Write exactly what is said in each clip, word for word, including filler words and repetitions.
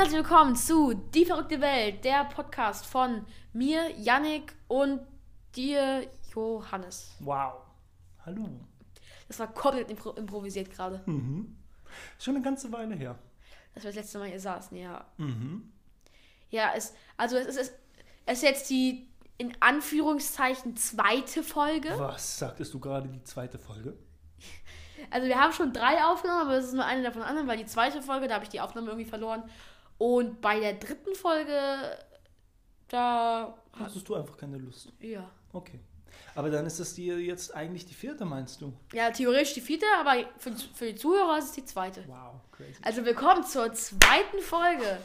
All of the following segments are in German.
herzlich willkommen zu Die verrückte Welt, der Podcast von mir, Yannick, und dir, Johannes. Wow. Hallo. Das war komplett impro- improvisiert gerade. Mhm. Ist schon eine ganze Weile her. Dass wir das letzte Mal hier saßen, ja. Mhm. Ja, es, also es ist, es, es ist jetzt die, in Anführungszeichen, zweite Folge. Was sagtest du gerade, die zweite Folge? Also wir haben schon drei Aufnahmen, aber das ist nur eine davon anderen, weil die zweite Folge, da habe ich die Aufnahme irgendwie verloren. Und bei der dritten Folge, da... Hattest du einfach keine Lust? Ja. Okay. Aber dann ist das die jetzt eigentlich die vierte, meinst du? Ja, theoretisch die vierte, aber für, für die Zuhörer ist es die zweite. Wow, crazy. Also willkommen zur zweiten Folge.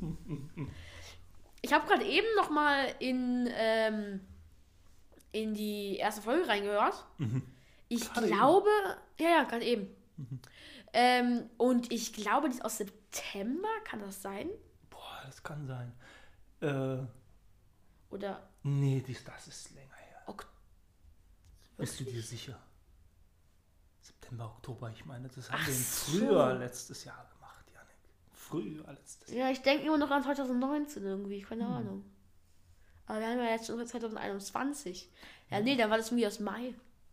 Ich habe gerade eben nochmal in, ähm, in die erste Folge reingehört. Mhm. Ich Gerade glaube, ja, ja, gerade eben. Mhm. Ähm, und ich glaube, die ist aus September, kann das sein? Boah, das kann sein. Äh, Oder nee, dies, das ist länger her. Ok- Bist du dir sicher? September, Oktober, ich meine, das haben Ach wir im so. Frühjahr letztes Jahr gemacht, Janik. Frühjahr letztes Jahr. Ja, ich denke immer noch an zwanzig neunzehn irgendwie, keine Hm. Ahnung. Aber wir haben ja jetzt schon zwanzig einundzwanzig. Ja, nee, dann war das irgendwie aus Mai.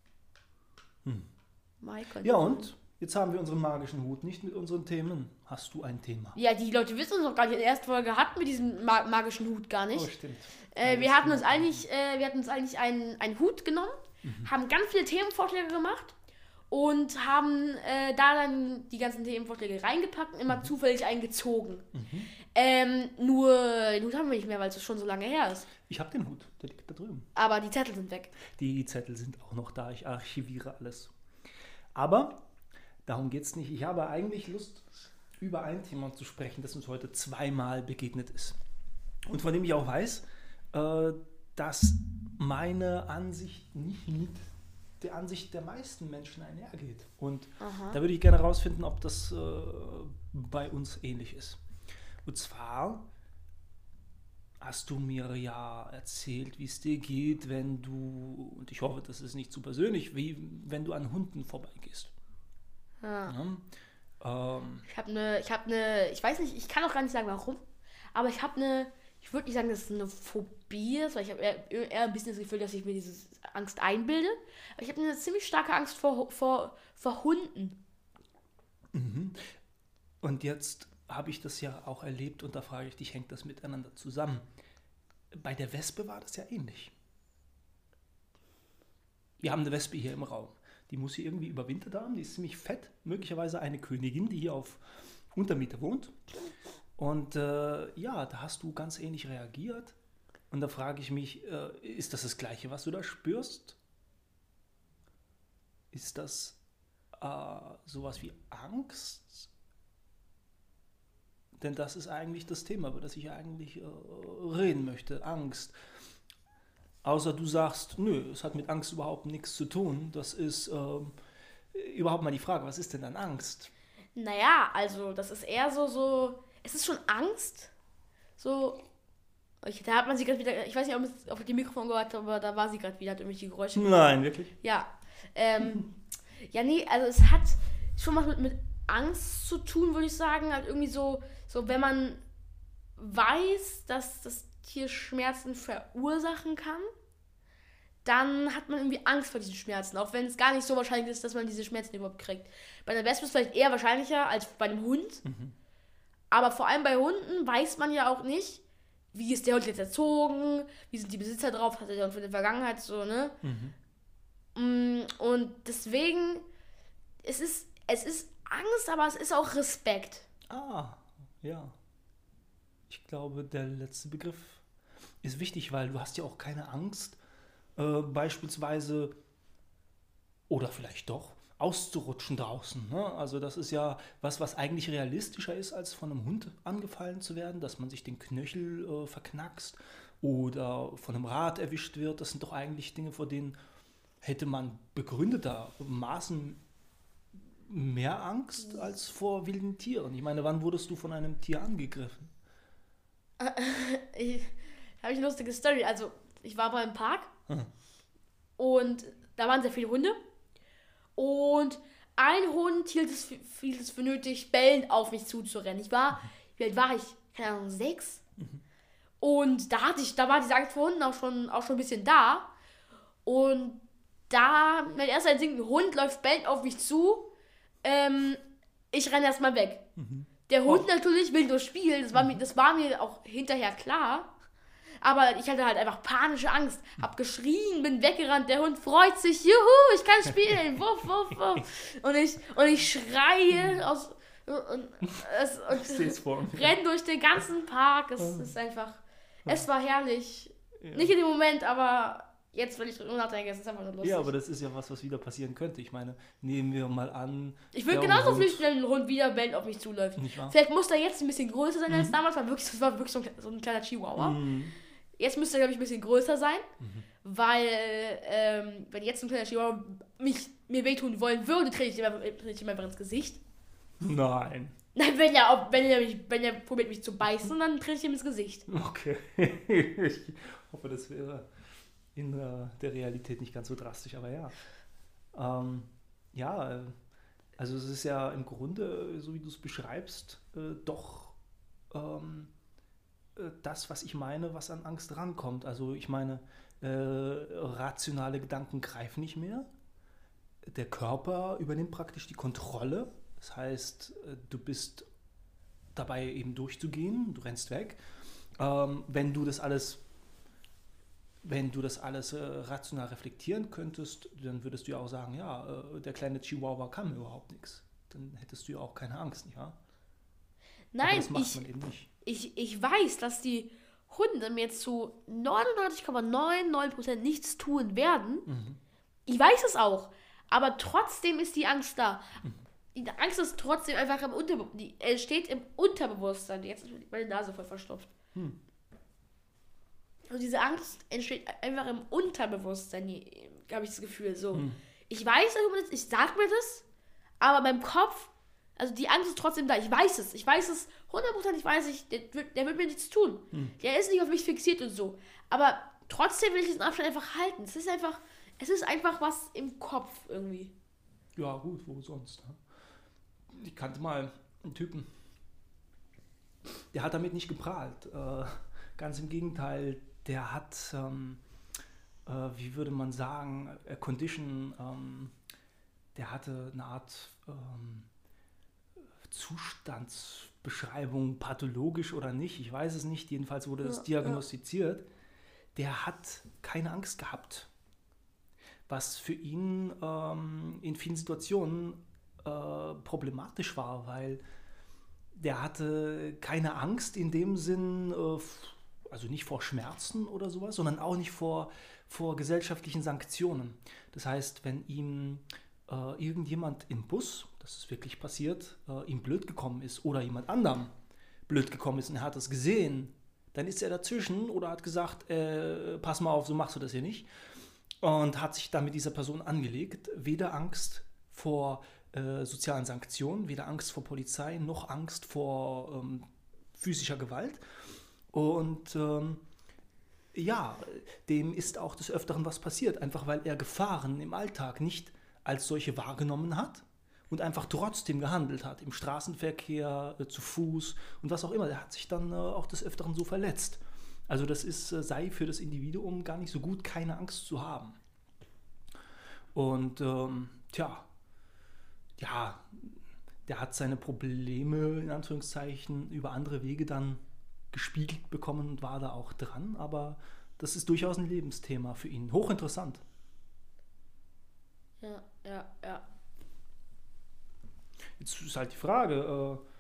Hm. Mai könnte Ja, sein. und? Jetzt haben wir unseren magischen Hut, nicht mit unseren Themen. Hast du ein Thema? Ja, die Leute wissen es noch gar nicht. In der ersten Folge hatten wir diesen ma- magischen Hut gar nicht. Oh, stimmt. Äh, wir Alles hatten uns klar. eigentlich, äh, wir hatten uns eigentlich einen, einen Hut genommen, Mhm. haben ganz viele Themenvorschläge gemacht und haben äh, da dann die ganzen Themenvorschläge reingepackt und immer zufällig einen gezogen. Mhm. Ähm, nur den Hut haben wir nicht mehr, weil es schon so lange her ist. Ich habe den Hut, der liegt da drüben. Aber die Zettel sind weg. Die Zettel sind auch noch da, ich archiviere alles. Aber darum geht es nicht. Ich habe eigentlich Lust, über ein Thema zu sprechen, das uns heute zweimal begegnet ist. Und von dem ich auch weiß, äh, dass meine Ansicht nicht mit der Ansicht der meisten Menschen einhergeht. Und Aha. da würde ich gerne herausfinden, ob das äh, bei uns ähnlich ist. Und zwar hast du mir ja erzählt, wie es dir geht, wenn du, und ich hoffe, das ist nicht zu persönlich, wie wenn du an Hunden vorbeigehst. Ja. Ja? Ähm, Ich habe eine, ich habe eine, ich weiß nicht, ich kann auch gar nicht sagen, warum, aber ich habe eine, ich würde nicht sagen, dass es eine Phobie ist, weil ich habe eher, eher ein bisschen das Gefühl, dass ich mir diese Angst einbilde. Aber ich habe eine ziemlich starke Angst vor, vor, vor Hunden. mhm. Und jetzt habe ich das ja auch erlebt und da frage ich dich, hängt das miteinander zusammen? Bei der Wespe war das ja ähnlich. Wir haben eine Wespe hier im Raum. Die muss hier irgendwie überwintert haben. Die ist ziemlich fett. Möglicherweise eine Königin, die hier auf Untermiete wohnt. Und äh, ja, da hast du ganz ähnlich reagiert. Und da frage ich mich, äh, ist das das Gleiche, was du da spürst? Ist das äh, sowas wie Angst? Denn das ist eigentlich das Thema, über das ich eigentlich äh, reden möchte. Angst. Außer du sagst, nö, es hat mit Angst überhaupt nichts zu tun. Das ist ähm, überhaupt mal die Frage, was ist denn dann Angst? Naja, also das ist eher so, so, es ist schon Angst. So, ich, da hat man sie gerade wieder, ich weiß nicht, ob es auf dem Mikrofon gehört hat, aber da war sie gerade wieder, hat irgendwelche Geräusche. Nein, wirklich? Ja. Ähm, ja, nee, also es hat schon was mit, mit Angst zu tun, würde ich sagen. Halt irgendwie so, so, wenn man weiß, dass das Tier Schmerzen verursachen kann, dann hat man irgendwie Angst vor diesen Schmerzen, auch wenn es gar nicht so wahrscheinlich ist, dass man diese Schmerzen überhaupt kriegt. Bei einer Wespe ist es vielleicht eher wahrscheinlicher als bei einem Hund, Mhm. aber vor allem bei Hunden weiß man ja auch nicht, wie ist der Hund jetzt erzogen, wie sind die Besitzer drauf, hat er der Hund für die Vergangenheit so, ne? Mhm. Mm, Und deswegen, es ist, es ist Angst, aber es ist auch Respekt. Ah, ja. Ich glaube, der letzte Begriff ist wichtig, weil du hast ja auch keine Angst, äh, beispielsweise, oder vielleicht doch, auszurutschen draußen. Ne? Also das ist ja was, was eigentlich realistischer ist, als von einem Hund angefallen zu werden, dass man sich den Knöchel äh, verknackst oder von einem Rad erwischt wird. Das sind doch eigentlich Dinge, vor denen hätte man begründetermaßen mehr Angst als vor wilden Tieren. Ich meine, wann wurdest du von einem Tier angegriffen? Ich habe ich eine lustige Story. Also, ich war mal im Park Hm. und da waren sehr viele Hunde. Und ein Hund hielt es, für- hielt es für nötig, bellend auf mich zuzurennen. Ich war, wie alt war ich? keine Ahnung, sechs. Mhm. Und da hatte ich, da war diese Angst vor Hunden auch schon, auch schon ein bisschen da. Und da, mein erster Instinkt, ein Hund läuft bellend auf mich zu. Ähm, ich renne erstmal weg. Mhm. Der Hund oh. natürlich will nur spielen, das war, mhm. mir, das war mir auch hinterher klar. Aber ich hatte halt einfach panische Angst. Hab geschrien, bin weggerannt, der Hund freut sich, juhu, ich kann spielen, wuff, wuff, wuff. Und ich, und ich schreie aus, und, und, und renn durch den ganzen Park. Es oh. ist einfach, es war herrlich. Ja. Nicht in dem Moment, aber jetzt, wenn ich drüber nachdenke, ist es einfach nur lustig. Ja, aber das ist ja was, was wieder passieren könnte. Ich meine, nehmen wir mal an... Ich würde genauso viel schnell ein Hund wieder bellend auf mich zuläuft. Vielleicht muss er jetzt ein bisschen größer sein mhm. als damals, weil wirklich, das war wirklich so ein, so ein kleiner Chihuahua. Mhm. Jetzt müsste er, glaube ich, ein bisschen größer sein, mhm. weil, ähm, wenn jetzt ein kleiner Chihuahua mich, mir wehtun wollen würde, trete ich ihm einfach, einfach ins Gesicht. Nein. Nein, wenn er, wenn er, mich, wenn er probiert, mich zu beißen, dann trete ich ihm ins Gesicht. Okay. Ich hoffe, das wäre in äh, der Realität nicht ganz so drastisch, aber ja. Ähm, ja, also es ist ja im Grunde, so wie du es beschreibst, äh, doch ähm, äh, das, was ich meine, was an Angst rankommt. Also ich meine, äh, rationale Gedanken greifen nicht mehr. Der Körper übernimmt praktisch die Kontrolle. Das heißt, äh, du bist dabei eben durchzugehen, du rennst weg. Ähm, wenn du das alles Wenn du das alles äh, rational reflektieren könntest, dann würdest du ja auch sagen, ja, äh, der kleine Chihuahua kann mir überhaupt nichts. Dann hättest du ja auch keine Angst, nicht wahr? Nein, aber das macht ich, man eben nicht. Ich, ich weiß, dass die Hunde mir zu neunundneunzig Komma neunundneunzig Prozent nichts tun werden. Mhm. Ich weiß es auch, aber trotzdem ist die Angst da. Mhm. Die Angst ist trotzdem einfach im Unterbewusstsein. Die äh, steht im Unterbewusstsein. Jetzt ist meine Nase voll verstopft. Mhm. Und diese Angst entsteht einfach im Unterbewusstsein, habe ich das Gefühl. So. Hm. Ich weiß, ich sag mir das, aber beim Kopf, also die Angst ist trotzdem da. Ich weiß es. Ich weiß es, hundertprozentig weiß ich, der, der wird mir nichts tun. Hm. Der ist nicht auf mich fixiert und so. Aber trotzdem will ich diesen Abstand einfach halten. Es ist einfach, es ist einfach was im Kopf irgendwie. Ja, gut, wo sonst. Ich kannte mal einen Typen, der hat damit nicht geprahlt. Äh, ganz im Gegenteil. Der hat, ähm, äh, wie würde man sagen, a Condition, ähm, der hatte eine Art ähm, Zustandsbeschreibung, pathologisch oder nicht, ich weiß es nicht, jedenfalls wurde das ja, diagnostiziert. Ja. Der hat keine Angst gehabt, was für ihn ähm, in vielen Situationen äh, problematisch war, weil der hatte keine Angst in dem Sinn, äh, also nicht vor Schmerzen oder sowas, sondern auch nicht vor, vor gesellschaftlichen Sanktionen. Das heißt, wenn ihm äh, irgendjemand im Bus, das ist wirklich passiert, äh, ihm blöd gekommen ist oder jemand anderem blöd gekommen ist und er hat das gesehen, dann ist er dazwischen oder hat gesagt, äh, pass mal auf, so machst du das hier nicht, und hat sich dann mit dieser Person angelegt. Weder Angst vor äh, sozialen Sanktionen, weder Angst vor Polizei, noch Angst vor ähm, physischer Gewalt. Und ähm, ja, dem ist auch des Öfteren was passiert, einfach weil er Gefahren im Alltag nicht als solche wahrgenommen hat und einfach trotzdem gehandelt hat, im Straßenverkehr, äh, zu Fuß und was auch immer. Der hat sich dann äh, auch des Öfteren so verletzt. Also das ist, äh, sei für das Individuum gar nicht so gut, keine Angst zu haben. Und ähm, tja, ja, der hat seine Probleme, in Anführungszeichen, über andere Wege dann gespiegelt bekommen und war da auch dran, aber das ist durchaus ein Lebensthema für ihn. Hochinteressant. Ja, ja, ja. Jetzt ist halt die Frage, äh,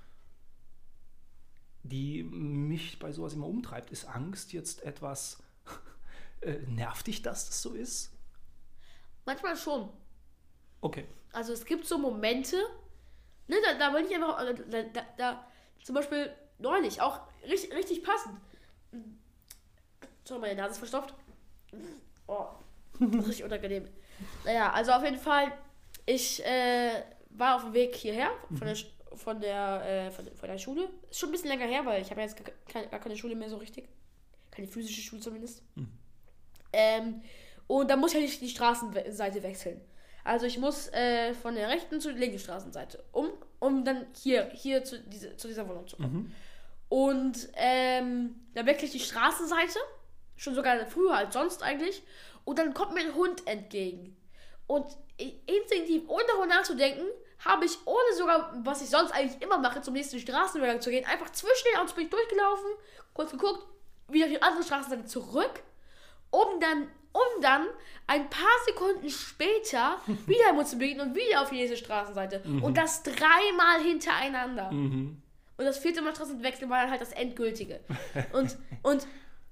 die mich bei sowas immer umtreibt. Ist Angst jetzt etwas, äh, nervt dich, dass das so ist? Manchmal schon. Okay. Also es gibt so Momente, ne, da, da will ich einfach, da, da, da zum Beispiel neulich, auch richtig, richtig passend. Schau, meine Nase ist verstopft. Oh, richtig unangenehm. Naja, also auf jeden Fall, ich äh, war auf dem Weg hierher von der, von der, äh, von, von der Schule. Ist schon ein bisschen länger her, weil ich habe ja jetzt gar keine, gar keine Schule mehr so richtig. Keine physische Schule zumindest. Mhm. Ähm, und da muss ich halt die Straßenseite wechseln. Also ich muss äh, von der rechten zur linken Straßenseite, um, um dann hier, hier zu, diese, zu dieser Wohnung zu kommen. Mhm. Und ähm, dann wechsle ich die Straßenseite. Schon sogar früher als sonst eigentlich. Und dann kommt mir ein Hund entgegen. Und instinktiv, ohne darüber nachzudenken, habe ich, ohne sogar, was ich sonst eigentlich immer mache, zum nächsten Straßenübergang zu gehen, einfach zwischen den Autos bin ich durchgelaufen, kurz geguckt, wieder auf die andere Straßenseite zurück, um dann, um dann ein paar Sekunden später wieder im Mund zu begegnen und wieder auf die nächste Straßenseite. Mhm. Und das dreimal hintereinander. Mhm. Und das vierte Mal Straßenwechsel war dann halt das Endgültige. Und, und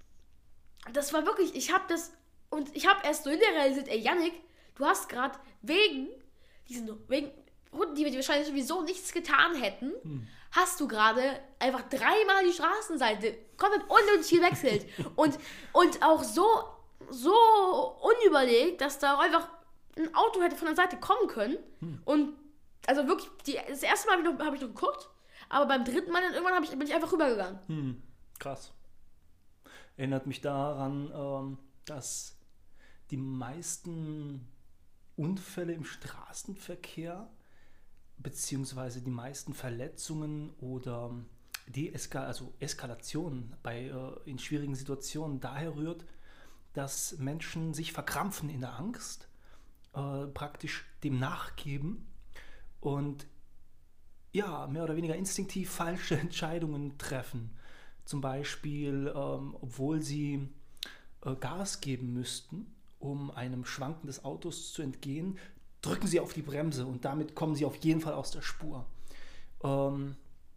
das war wirklich, ich habe das, und ich habe erst so hinterher realisiert, ey Yannick, du hast gerade wegen diesen, wegen Hunden, die wir wahrscheinlich sowieso nichts getan hätten, hm. hast du gerade einfach dreimal die Straßenseite komplett unnötig gewechselt. und, und auch so, so unüberlegt, dass da auch einfach ein Auto hätte von der Seite kommen können. Hm. Und also wirklich, die, das erste Mal habe ich, noch, hab ich noch geguckt, aber beim dritten Mal dann irgendwann hab ich, bin ich einfach rübergegangen. Hm. Krass. Erinnert mich daran, ähm, dass die meisten Unfälle im Straßenverkehr beziehungsweise die meisten Verletzungen oder Deeskal- also Eskalationen bei, äh, in schwierigen Situationen daher rührt, dass Menschen sich verkrampfen in der Angst, äh, praktisch dem nachgeben und ja, mehr oder weniger instinktiv falsche Entscheidungen treffen. Zum Beispiel, ähm, obwohl sie äh, Gas geben müssten, um einem Schwanken des Autos zu entgehen, drücken sie auf die Bremse und damit kommen sie auf jeden Fall aus der Spur. Ähm,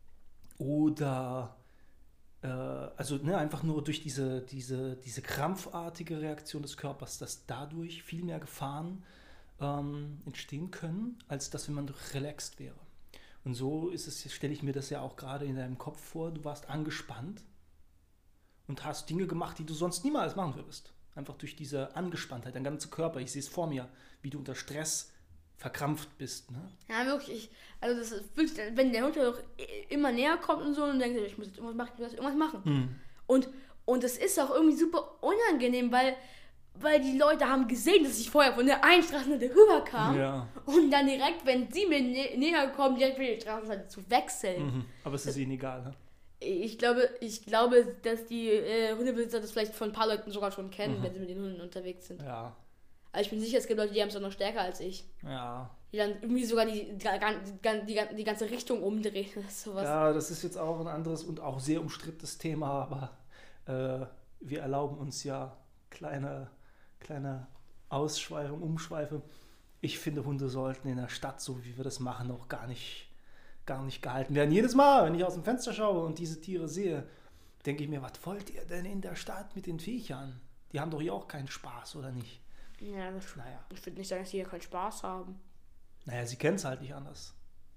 oder äh, also ne, einfach nur durch diese, diese, diese krampfartige Reaktion des Körpers, dass dadurch viel mehr Gefahren ähm, entstehen können, als dass wenn man relaxed wäre. Und so ist es, stelle ich mir das ja auch gerade in deinem Kopf vor, du warst angespannt und hast Dinge gemacht, die du sonst niemals machen würdest. Einfach durch diese Angespanntheit, dein ganzer Körper, ich sehe es vor mir, wie du unter Stress verkrampft bist. Ne? Ja, wirklich. Ich, also das ist wirklich, wenn der Hund ja doch immer näher kommt und so und denkt, ich muss jetzt irgendwas machen, ich muss irgendwas machen. Hm. Und, und das ist auch irgendwie super unangenehm, weil, weil die Leute haben gesehen, dass ich vorher von der einen Straßenseite rüberkam. Ja. Und dann direkt, wenn sie mir nä- näher kommen, direkt wieder die Straßenseite zu wechseln. Mhm. Aber es ist ihnen egal, ne? Ich glaube, ich glaube, dass die äh, Hundebesitzer das vielleicht von ein paar Leuten sogar schon kennen, mhm. wenn sie mit den Hunden unterwegs sind. Ja. Aber ich bin sicher, es gibt Leute, die haben es auch noch stärker als ich. Ja. Die dann irgendwie sogar die, die, die, die ganze Richtung umdrehen oder sowas. Ja, das ist jetzt auch ein anderes und auch sehr umstrittenes Thema, aber äh, wir erlauben uns ja kleine, kleine Ausschweifung, Umschweife. Ich finde, Hunde sollten in der Stadt, so wie wir das machen, auch gar nicht, gar nicht gehalten werden. Jedes Mal, wenn ich aus dem Fenster schaue und diese Tiere sehe, denke ich mir, was wollt ihr denn in der Stadt mit den Viechern? Die haben doch hier auch keinen Spaß, oder nicht? Ja, das, naja. Ich würde nicht sagen, dass die hier keinen Spaß haben. Naja, sie kennen es halt nicht anders.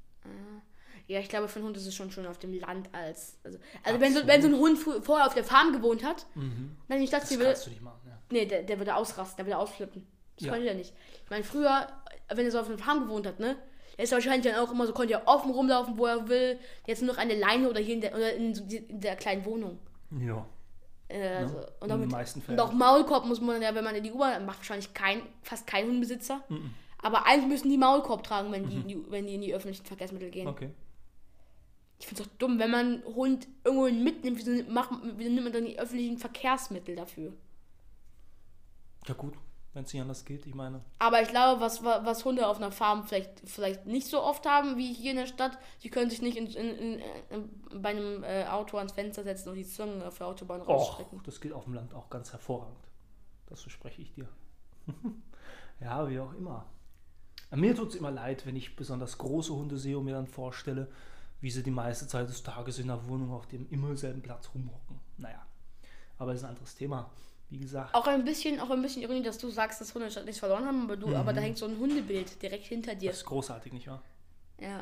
Ja, ich glaube, für einen Hund ist es schon schön auf dem Land als... Also, also wenn, so, wenn so ein Hund vorher auf der Farm gewohnt hat, mhm. dann in die Stadt ziehen will... Das kannst du nicht machen, ja. Nee, der, der würde ausrasten, der würde ausflippen. Das ja. konnte er nicht. Ich meine, früher, wenn er so auf einer Farm gewohnt hat, ne? Der ist wahrscheinlich dann auch immer so, konnte er offen rumlaufen, wo er will. Jetzt nur noch eine Leine oder hier in der, oder in, in der kleinen Wohnung. Ja. Also, ja, und, auch in den mit, meisten Fällen. Und auch Maulkorb muss man ja, wenn man in die U-Bahn macht, wahrscheinlich kein, fast kein Hundebesitzer. Mhm. Aber eigentlich müssen die Maulkorb tragen, wenn die, mhm. die, wenn die in die öffentlichen Verkehrsmittel gehen. Okay. Ich finde es doch dumm, wenn man einen Hund irgendwo mitnimmt, wieso, macht, wieso nimmt man dann die öffentlichen Verkehrsmittel dafür? Ja gut, wenn es nicht anders geht, ich meine. Aber ich glaube, was, was Hunde auf einer Farm vielleicht, vielleicht nicht so oft haben wie hier in der Stadt, die können sich nicht in, in, in, in, bei einem äh, Auto ans Fenster setzen und die Zungen auf der Autobahn rausstrecken. Och, das geht auf dem Land auch ganz hervorragend. Das verspreche ich dir. Ja, wie auch immer. Mir tut es immer leid, wenn ich besonders große Hunde sehe und mir dann vorstelle, wie sie die meiste Zeit des Tages in der Wohnung auf dem immer selben Platz rumhocken. Naja, aber das ist ein anderes Thema. Wie gesagt. Auch ein bisschen, auch ein bisschen Ironie, dass du sagst, dass Hunde nichts verloren haben, aber, du, mhm. aber da hängt so ein Hundebild direkt hinter dir. Das ist großartig, nicht wahr? Ja.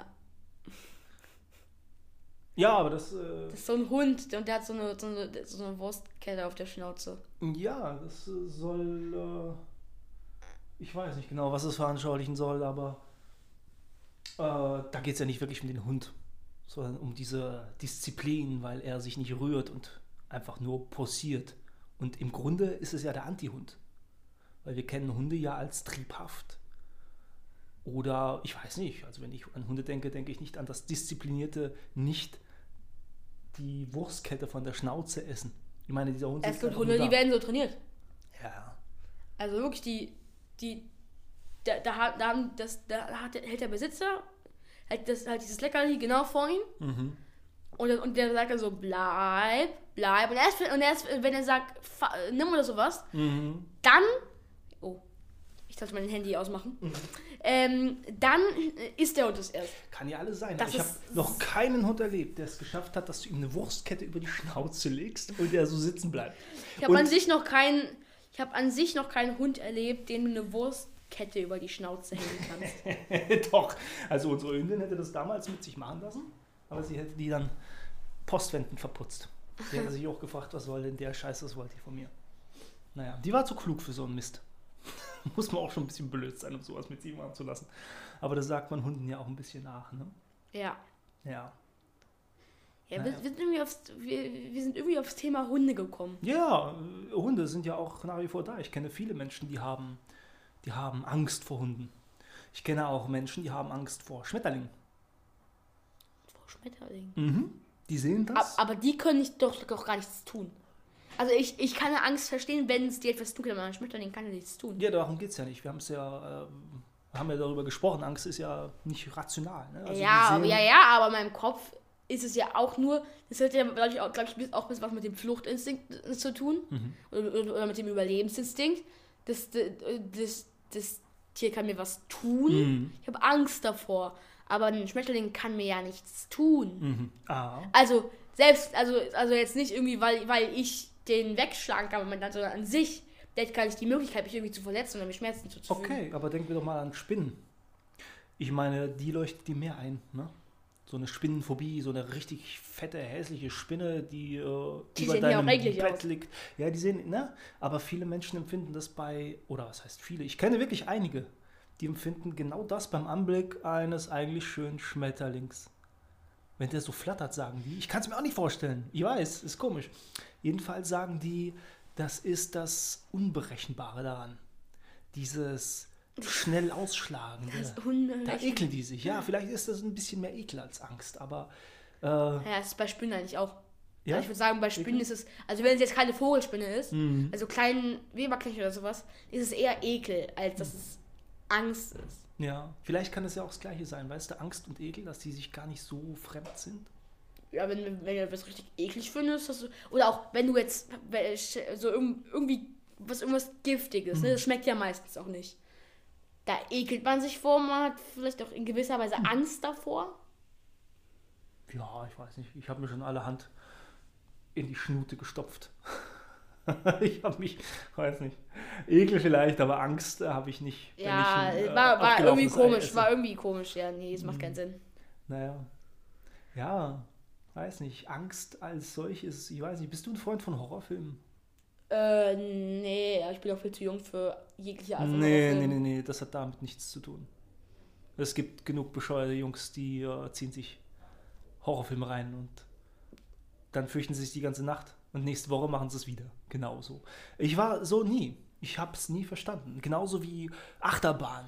Ja, aber das... Äh, das ist so ein Hund und der hat so eine, so eine, so eine Wurstkette auf der Schnauze. Ja, das äh, soll... Äh, ich weiß nicht genau, was es veranschaulichen soll, aber äh, da geht es ja nicht wirklich um den Hund, sondern um diese Disziplin, weil er sich nicht rührt und einfach nur posiert. Und im Grunde ist es ja der Anti-Hund. Weil wir kennen Hunde ja als triebhaft. Oder, ich weiß nicht, also wenn ich an Hunde denke, denke ich nicht an das disziplinierte, nicht die Wurstkette von der Schnauze essen. Ich meine, dieser Hund Es sitzt gibt einfach Hunde, nur die da. werden so trainiert. Ja. Also wirklich, die, die, da, da, hat- da, haben das, da hat, hält der Besitzer halt, das, halt dieses Leckerli genau vor ihm Mhm. und, und der sagt dann so, bleib, bleib. Und erst, und erst wenn er sagt, fa- nimm oder sowas, Mhm. dann, oh, ich sollte mein Handy ausmachen, Mhm. ähm, dann isst der Hund es erst. Kann ja alles sein. Das Aber ich habe ist- noch keinen Hund erlebt, der es geschafft hat, dass du ihm eine Wurstkette über die Schnauze legst und der so sitzen bleibt. Ich habe Und- an sich noch keinen, ich habe an sich noch keinen Hund erlebt, den du eine Wurstkette über die Schnauze hängen kannst. Doch, also unsere Hündin hätte das damals mit sich machen lassen, aber sie hätte die dann postwendend verputzt. Sie hätte sich auch gefragt, was soll denn der Scheiß, was wollte die von mir? Naja, die war zu klug für so einen Mist. Muss man auch schon ein bisschen blöd sein, um sowas mit sich machen zu lassen. Aber das sagt man Hunden ja auch ein bisschen nach, ne? Ja. Ja. Ja, Naja. wir, wir, sind irgendwie aufs, wir, wir sind irgendwie aufs Thema Hunde gekommen. Ja, äh, Hunde sind ja auch nach wie vor da. Ich kenne viele Menschen, die haben, die haben Angst vor Hunden. Ich kenne auch Menschen, die haben Angst vor Schmetterlingen. Vor Schmetterlingen. Mhm. Die sehen Ab, das. aber die können nicht, doch, doch gar nichts tun. Also ich, ich kann ja Angst verstehen, wenn es dir etwas tun kann, aber ein Schmetterling kann ja nichts tun. Ja, darum geht es ja nicht. Wir haben es ja, äh, haben ja darüber gesprochen. Angst ist ja nicht rational. Ne? Also ja, die aber, sehen- ja, ja, aber in meinem Kopf ist es ja auch nur, das hat ja, glaube ich, auch, glaub ich, auch ein bisschen was mit dem Fluchtinstinkt äh, zu tun. Mhm. Oder, oder, oder mit dem Überlebensinstinkt. Das, das, das, das Tier kann mir was tun. Mhm. Ich habe Angst davor. Aber ein Schmetterling kann mir ja nichts tun. Mhm. Ah. Also, selbst, also, also jetzt nicht irgendwie, weil, weil ich den wegschlagen kann, sondern an sich, der hat gar nicht die Möglichkeit, mich irgendwie zu verletzen oder mir Schmerzen zuzufügen. Okay, aber denken wir doch mal an Spinnen. Ich meine, die leuchtet dir mehr ein, ne? So eine Spinnenphobie, so eine richtig fette, hässliche Spinne, die, äh, Die über sehen ja auch deinem eklig Bett aus. liegt. Ja, die sehen, ne? Aber viele Menschen empfinden das bei, oder was heißt viele? Ich kenne wirklich einige, die empfinden genau das beim Anblick eines eigentlich schönen Schmetterlings. Wenn der so flattert, sagen die. Ich kann es mir auch nicht vorstellen. Ich weiß, ist komisch. Jedenfalls sagen die, das ist das Unberechenbare daran. Dieses schnell Ausschlagende. Das ist Hunde. Da ekeln die sich. Ja, vielleicht ist das ein bisschen mehr Ekel als Angst, aber äh, Ja, das ist bei Spinnen eigentlich auch. ja. Also ich würde sagen, bei Spinnen Ekel? ist es, also wenn es jetzt keine Vogelspinne ist, Mhm. also kleinen Weberknecht oder sowas, ist es eher Ekel, als dass es Angst ist. Ja, vielleicht kann es ja auch das Gleiche sein, weißt du, Angst und Ekel, dass die sich gar nicht so fremd sind. Ja, wenn, wenn du das richtig eklig findest, dass du, oder auch wenn du jetzt so irg- irgendwie was irgendwas Giftiges, ne, das schmeckt ja meistens auch nicht. Da ekelt man sich vor, man hat vielleicht auch in gewisser Weise Angst davor. Ja, ich weiß nicht, ich habe mir schon allerhand in die Schnute gestopft. Ich habe mich, weiß nicht, Ekel vielleicht, aber Angst äh, habe ich nicht. wenn Ja, ich ein, äh, war, war irgendwie abgelaufenes Ei komisch, esse. war irgendwie komisch, ja, nee, das macht keinen Sinn. Naja, ja, weiß nicht, Angst als solches, ich weiß nicht, bist du ein Freund von Horrorfilmen? Äh, nee, ich bin auch viel zu jung für jegliche Art von Nee, nee, Horrorfilm. nee, nee, das hat damit nichts zu tun. Es gibt genug bescheuerte Jungs, die äh, ziehen sich Horrorfilme rein und dann fürchten sie sich die ganze Nacht und nächste Woche machen sie es wieder. Genauso. Ich war so nie. Ich habe es nie verstanden. Genauso wie Achterbahn.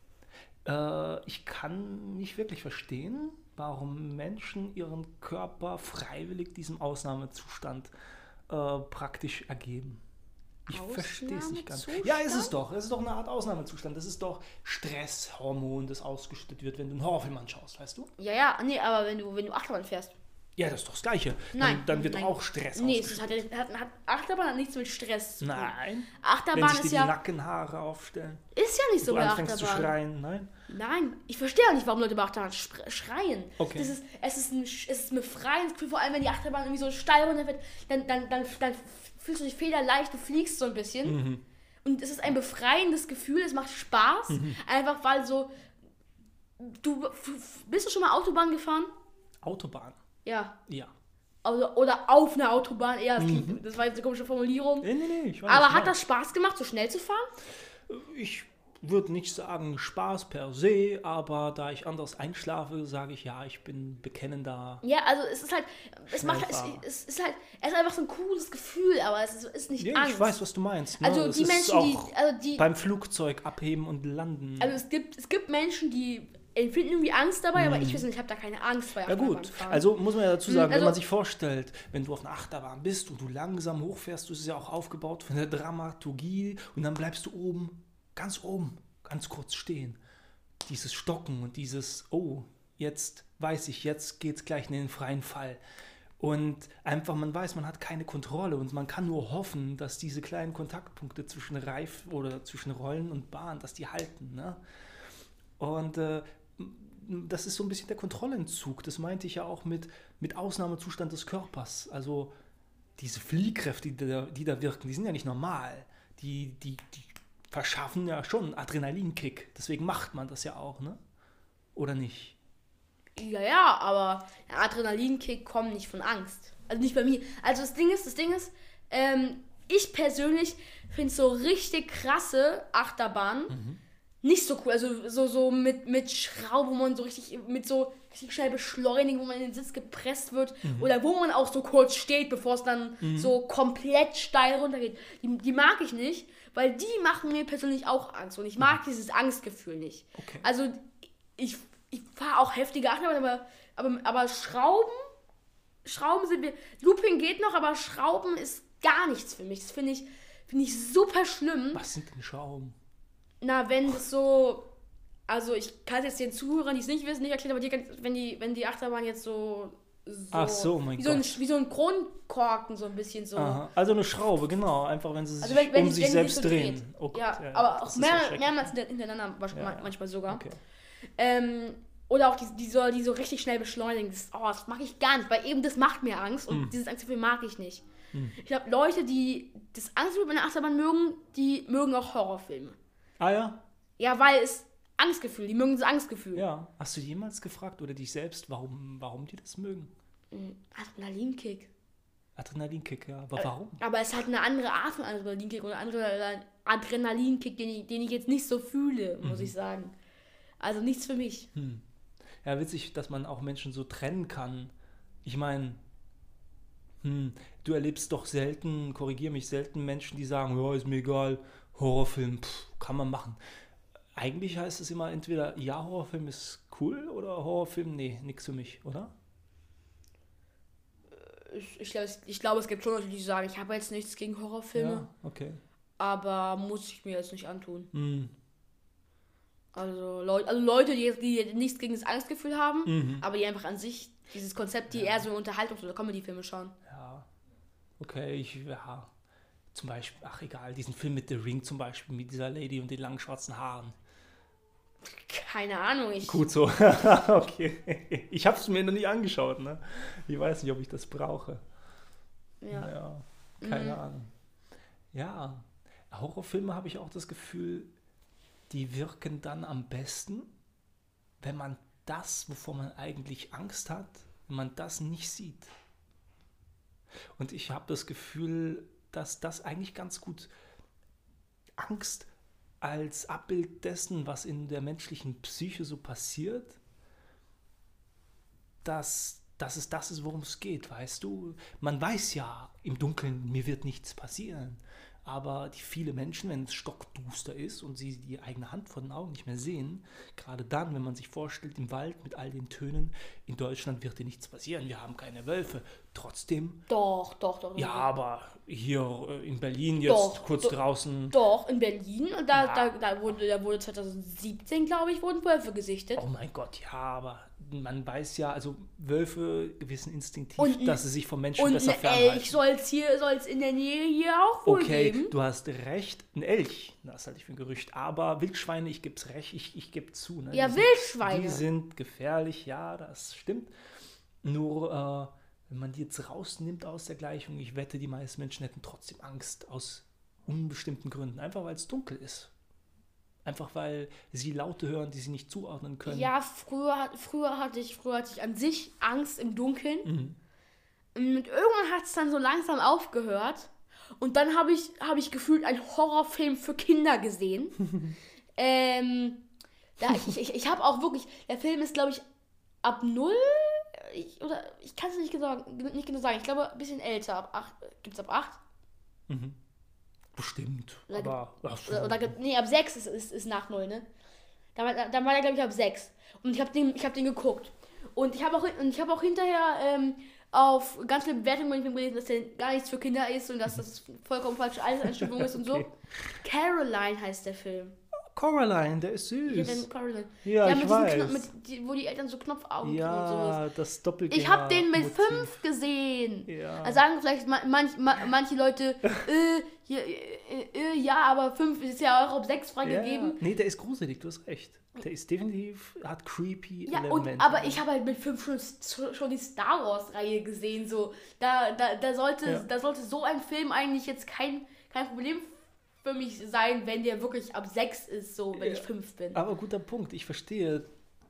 Äh, ich kann nicht wirklich verstehen, warum Menschen ihren Körper freiwillig diesem Ausnahmezustand äh, praktisch ergeben. Ich verstehe es nicht ganz. Ja, ist es doch. Es ist doch eine Art Ausnahmezustand. Das ist doch Stresshormon, das ausgeschüttet wird, wenn du einen Horrorfilm anschaust, weißt du? Ja, ja, nee, aber wenn du, wenn du Achterbahn fährst. Ja, das ist doch das Gleiche. Nein, Dann, dann wird nein. doch auch Stress Nee, es ausgeschüttet. ist, hat, hat, hat, Achterbahn hat nichts mit Stress zu tun. Nein. Wenn Achterbahn sich dir ist die ja, Nackenhaare aufstellen, ist ja nicht so du bei anfängst zu Achterbahn. schreien, nein? Nein, ich verstehe auch nicht, warum Leute bei Achterbahn sch- schreien. Okay. Das ist, es ist ein es ist ein befreiendes Gefühl, vor allem wenn die Achterbahn irgendwie so steil runterfährt, dann, dann, dann, dann fühlst du dich federleicht, du fliegst so ein bisschen. Mhm. Und es ist ein befreiendes Gefühl, es macht Spaß, Mhm. einfach weil so, du, f- f- bist du schon mal Autobahn gefahren? Autobahn. Ja. Ja. Also, oder auf einer Autobahn, eher, das, klingt, das war jetzt eine komische Formulierung. Nee, nee, nee, ich weiß Aber nicht, hat ja. das Spaß gemacht, so schnell zu fahren? Ich würde nicht sagen Spaß per se, aber da ich anders einschlafe, sage ich ja, ich bin bekennender. Ja, also es ist halt, es macht, es, Schnellfahrer. es ist halt, es ist einfach so ein cooles Gefühl, aber es ist, ist nicht Ja, Angst. ich weiß, was du meinst. Ne? Also Das die ist Menschen, auch die, also die, beim Flugzeug abheben und landen. also es gibt, es gibt Menschen, die empfinden irgendwie Angst dabei, aber ich weiß nicht, ich habe da keine Angst bei Ja Achterbahn gut, fahren. also muss man ja dazu sagen, Also- wenn man sich vorstellt, wenn du auf einer Achterbahn bist und du langsam hochfährst, das ist ja auch aufgebaut von der Dramaturgie und dann bleibst du oben, ganz oben, ganz kurz stehen. Dieses Stocken und dieses, oh, jetzt weiß ich, jetzt geht's gleich in den freien Fall. Und einfach, man weiß, man hat keine Kontrolle und man kann nur hoffen, dass diese kleinen Kontaktpunkte zwischen Reif oder zwischen Rollen und Bahn, dass die halten. Ne? Und äh, das ist so ein bisschen der Kontrollentzug. Das meinte ich ja auch mit, mit Ausnahmezustand des Körpers. Also diese Fliehkräfte, die da, die da wirken, die sind ja nicht normal. Die, die, die verschaffen ja schon einen Adrenalinkick. Deswegen macht man das ja auch, ne? Oder nicht? Ja, ja, aber der Adrenalinkick kommt nicht von Angst. Also nicht bei mir. Also das Ding ist, das Ding ist, ähm, ich persönlich finde so richtig krasse Achterbahnen Mhm. nicht so cool. Also so, so mit, mit Schrauben, wo man so richtig, mit so richtig schnell beschleunigen, wo man in den Sitz gepresst wird. Mhm. Oder wo man auch so kurz steht, bevor es dann so komplett steil runtergeht. Die, die mag ich nicht, weil die machen mir persönlich auch Angst. Und ich mag Mhm. dieses Angstgefühl nicht. Okay. Also ich, ich fahre auch heftige Achterbahn, aber, aber, aber Schrauben, Schrauben sind mir, Looping geht noch, aber Schrauben ist gar nichts für mich. Das finde ich, finde ich super schlimm. Was sind denn Schrauben? Na, wenn das so, also ich kann es jetzt den Zuhörern, die es nicht wissen, nicht erklären, aber die, kann- wenn die, wenn die Achterbahn jetzt so, so, Ach so, mein wie, so ein, Gott. wie so ein Kronkorken so ein bisschen so. Aha. Also eine Schraube, genau. Einfach, wenn sie sich Also wenn, wenn um die- sich wenn die selbst so drehen. dreht. Oh Gott, ja, ja, aber das auch ist ja mehr, schrecklich. mehrmals hintereinander, wasch- Ja, ja. manchmal sogar. Okay. Ähm, oder auch die, die, so, die so richtig schnell beschleunigen. Das, oh, das mag ich gar nicht, weil eben das macht mir Angst und Mhm. dieses Angstgefühl mag ich nicht. Mhm. Ich glaube, Leute, die das Angstgefühl bei einer Achterbahn mögen, die mögen auch Horrorfilme. Ah ja? Ja, weil es Angstgefühl, die mögen das Angstgefühl. Ja. Hast du jemals gefragt oder dich selbst, warum, warum die das mögen? Mhm. Adrenalinkick. Adrenalinkick, ja. Aber warum? Aber es ist halt eine andere Art von Adrenalinkick oder ein anderer Adrenalinkick, den ich, den ich jetzt nicht so fühle, muss Mhm. ich sagen. Also nichts für mich. Hm. Ja, witzig, dass man auch Menschen so trennen kann. Ich meine, hm, du erlebst doch selten, korrigier mich, selten Menschen, die sagen, ja, ist mir egal, Horrorfilm, pff, kann man machen. Eigentlich heißt es immer entweder, ja, Horrorfilm ist cool oder Horrorfilm, nee, nix für mich, oder? Ich, ich, glaube, es- ich glaube, es gibt schon Leute, die sagen, ich habe jetzt nichts gegen Horrorfilme, Ja, okay. aber muss ich mir jetzt nicht antun. Hm. Also, Leu also Leute, die, die nichts gegen das Angstgefühl haben, Mhm. aber die einfach an sich dieses Konzept, die eher so Unterhaltungs- oder Comedy-Filme schauen. Ja, okay, ich, ja, zum Beispiel, ach egal, diesen Film mit The Ring zum Beispiel, mit dieser Lady und den langen schwarzen Haaren. Keine Ahnung, ich... Gut so. Okay. Ich habe es mir noch nie angeschaut, ne? Ich weiß nicht, ob ich das brauche. Ja. Ja, keine Mhm. Ahnung. Ja, Horrorfilme habe ich auch das Gefühl, die wirken dann am besten, wenn man das, wovor man eigentlich Angst hat, wenn man das nicht sieht. Und ich habe das Gefühl, dass das eigentlich ganz gut Angst als Abbild dessen, was in der menschlichen Psyche so passiert, dass, dass es das ist, worum es geht, weißt du? Man weiß ja im Dunkeln, mir wird nichts passieren. Aber die viele Menschen, wenn es stockduster ist und sie die eigene Hand vor den Augen nicht mehr sehen, gerade dann, wenn man sich vorstellt, im Wald mit all den Tönen, in Deutschland wird dir nichts passieren, wir haben keine Wölfe. Trotzdem, Doch, doch, doch. ja, doch. aber hier äh, in Berlin jetzt Doch, kurz doch. draußen, Doch, in Berlin. Und da, Ja. da, da, wurde, da wurde zwanzig siebzehn, glaube ich, wurden Wölfe gesichtet. oh mein Gott, ja, aber man weiß ja, also Wölfe wissen instinktiv, Und ein- dass sie sich vom Menschen Und besser ein fernhalten. Elch soll es hier soll's in der Nähe hier auch wohl Okay, geben. du hast recht, ein Elch, das halte ich für ein Gerücht, aber Wildschweine, ich gebe es recht, ich, ich gebe zu. Ne? Ja, die sind, Wildschweine. Die sind gefährlich, ja, das stimmt. Nur, äh, wenn man die jetzt rausnimmt aus der Gleichung, ich wette, die meisten Menschen hätten trotzdem Angst aus unbestimmten Gründen, einfach weil es dunkel ist. Einfach weil sie Laute hören, die sie nicht zuordnen können. Ja, früher, hat- früher, hatte ich, früher hatte ich an sich Angst im Dunkeln. Mhm. Und irgendwann hat es dann so langsam aufgehört. Und dann habe ich, hab ich gefühlt einen Horrorfilm für Kinder gesehen. ähm, da, ich ich, ich habe auch wirklich, der Film ist, glaube ich, ab null. Ich, oder ich kann es nicht genau, nicht genau sagen. Ich glaube, ein bisschen älter. Ab acht. Gibt es ab acht? Mhm. Bestimmt. Oder aber ach so. Oder, oder gibt- nee, ab sechs ist, ist, ist nach null, ne? Da war, da war der, glaube ich, ab sechs. Und ich habe den, ich hab den geguckt. Und ich habe auch, und ich hab auch hinterher ähm, auf ganz viele Bewertungen von dem Film gelesen, dass der gar nichts für Kinder ist und dass das vollkommen falsche Alterseinstufung ist und so. Okay. Caroline heißt der Film. Coraline, der ist süß. Ja, den Caroline. Ja, ja, ich mit weiß. Knopf, mit, die, wo die Eltern so Knopfaugen kriegen und Ja, sowas. das Doppelgänger. Ich habe den mit Motiv. fünf gesehen. Ja. Da sagen vielleicht ma- manch, ma- manche Leute, äh, ja, äh, äh, ja, aber fünf ist ja auch auf sechs freigegeben. Ja. Nee, der ist gruselig, du hast recht. Der ist definitiv, hat creepy Ja, Elemente. und, aber ich habe halt mit fünf schon, schon die Star Wars-Reihe gesehen. So. Da, da, da, sollte, Ja. da sollte so ein Film eigentlich jetzt kein, kein Problem für mich sein, wenn der wirklich ab sechs ist, so wenn Ja. ich fünf bin. Aber guter Punkt, ich verstehe.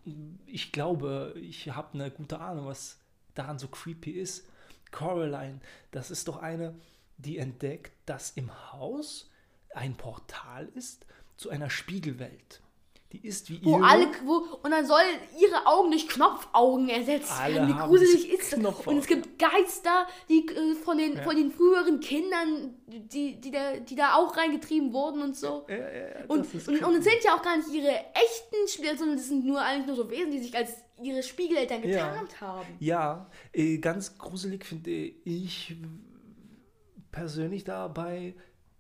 Ich glaube, ich habe eine gute Ahnung, was daran so creepy ist. Coraline, das ist doch eine, die entdeckt, dass im Haus ein Portal ist zu einer Spiegelwelt. Die ist wie Wo ihre. alle, wo, und dann sollen ihre Augen durch Knopfaugen ersetzt Alle werden. Wie haben gruselig diese ist das? Knopfaugen. Und es gibt Geister, die äh, von, den, Ja. von den früheren Kindern, die, die, da, die da auch reingetrieben wurden und so. Ja, ja, ja, Und, das ist und, creepy. und es sind ja auch gar nicht ihre echten Spieler, sondern es sind nur eigentlich nur so Wesen, die sich als ihre Spiegeleltern Ja. getarnt haben. Ja, äh, ganz gruselig finde ich persönlich dabei,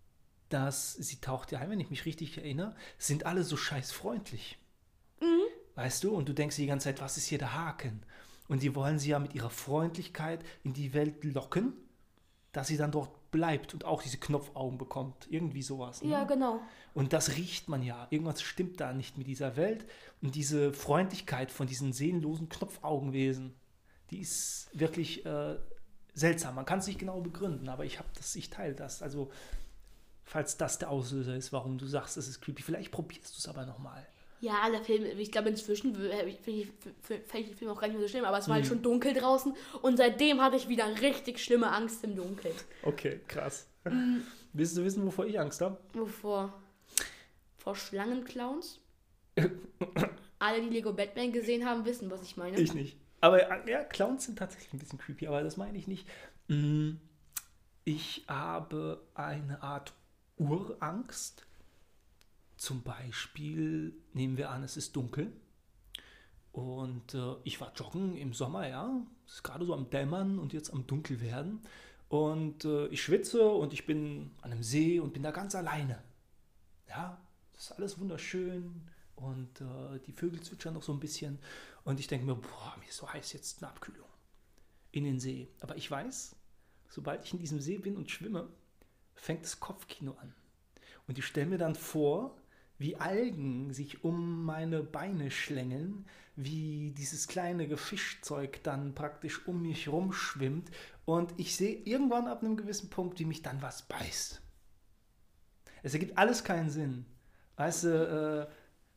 dass sie taucht ja ein, wenn ich mich richtig erinnere, sind alle so scheißfreundlich. Mhm. Weißt du? Und du denkst die ganze Zeit, was ist hier der Haken? Und die wollen sie ja mit ihrer Freundlichkeit in die Welt locken, dass sie dann dort bleibt und auch diese Knopfaugen bekommt. Irgendwie sowas. Ne? Ja, genau. Und das riecht man ja. Irgendwas stimmt da nicht mit dieser Welt. Und diese Freundlichkeit von diesen seelenlosen Knopfaugenwesen, die ist wirklich äh, seltsam. Man kann es nicht genau begründen, aber ich habe das, ich teile das. Also, falls das der Auslöser ist, warum du sagst, es ist creepy, vielleicht probierst du es aber nochmal. Ja, der Film, ich glaube inzwischen finde ich, find ich den Film auch gar nicht mehr so schlimm, aber es war halt Mhm. schon dunkel draußen und seitdem hatte ich wieder richtig schlimme Angst im Dunkeln. Okay, krass. Willst du wissen, wovor ich Angst habe? Wovor? Vor Schlangenclowns? Alle, die Lego Batman gesehen haben, wissen, was ich meine. Ich nicht. Aber äh, ja, Clowns sind tatsächlich ein bisschen creepy, aber das meine ich nicht. Mm, Ich habe eine Art Urangst. Zum Beispiel nehmen wir an, es ist dunkel und äh, ich war joggen im Sommer, ja, es ist gerade so am Dämmern und jetzt am Dunkelwerden und äh, ich schwitze und ich bin an einem See und bin da ganz alleine. Ja, das ist alles wunderschön und äh, die Vögel zwitschern noch so ein bisschen und ich denke mir, boah, mir ist so heiß, jetzt eine Abkühlung in den See. Aber ich weiß, sobald ich in diesem See bin und schwimme, fängt das Kopfkino an. Und ich stelle mir dann vor, wie Algen sich um meine Beine schlängeln, wie dieses kleine Gefischzeug dann praktisch um mich rumschwimmt und ich sehe irgendwann ab einem gewissen Punkt, wie mich dann was beißt. Es ergibt alles keinen Sinn. Weißt du, äh,